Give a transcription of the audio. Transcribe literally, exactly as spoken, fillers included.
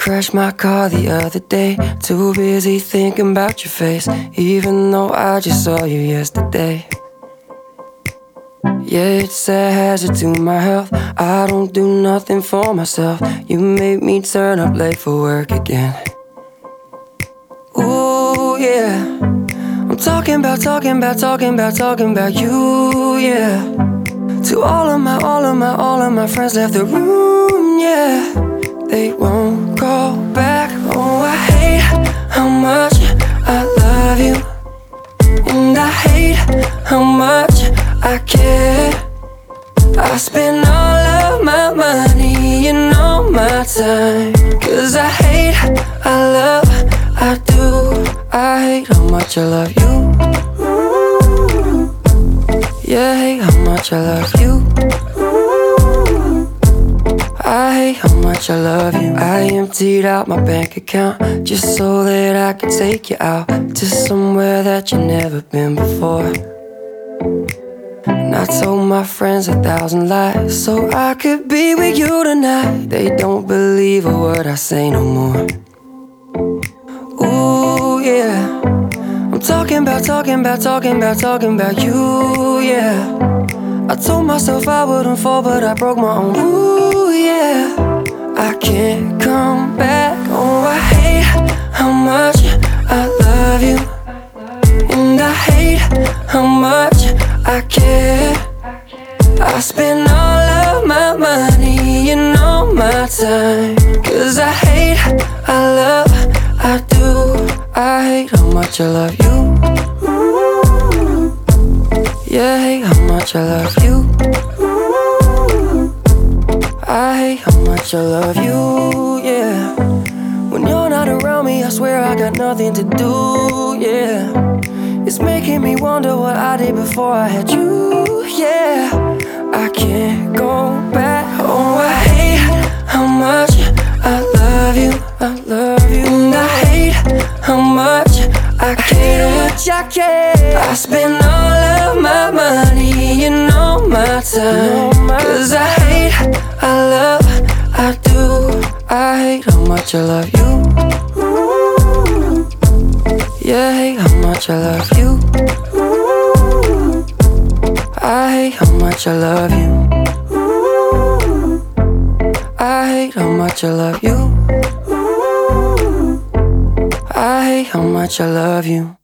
crashed my car the other day. Too busy thinking about your face, even though I just saw you yesterday. Yeah, it's a hazard to my health. I don't do nothing for myself. You made me turn up late for work again. Ooh, yeah. I'm talking about, talking about, talking about, talking about you, yeah. To all of my, all of my, all of my friends left the room, yeah. They won't call back. Oh, I hate how much I love you, and I hate how much I care. I spend all of my money and all my time, 'cause I hate, I love, I do. I hate how much I love you. Yeah, I hate how much I love you. I hate how much I love you. I emptied out my bank account just so that I could take you out to somewhere that you've never been before. And I told my friends a thousand lies so I could be with you tonight. They don't believe a word I say no more. Ooh, yeah. I'm talking about, talking about, talking about, talking about you, yeah. I told myself I wouldn't fall, but I broke my own. Ooh, yeah. I can't come back. Oh, I hate how much I love you, and I hate how much I care. I spend all of my money and all my time, 'cause I hate, I love, I do. I hate how much I love you. Yeah, I hate how much I love you. I hate how much I love you, yeah. When you're not around me, I swear I got nothing to do, yeah. It's making me wonder what I did before I had you, yeah. I can't go back. Oh, I hate how much I love you, I love you. And I hate how much I care, how much I care. I spend all of my money and all my time, 'cause I hate, I love, I do. I hate how much I love you. Yeah, I hate how much I love you. I hate how much I love you. I hate how much I love you. I hate how much I love you.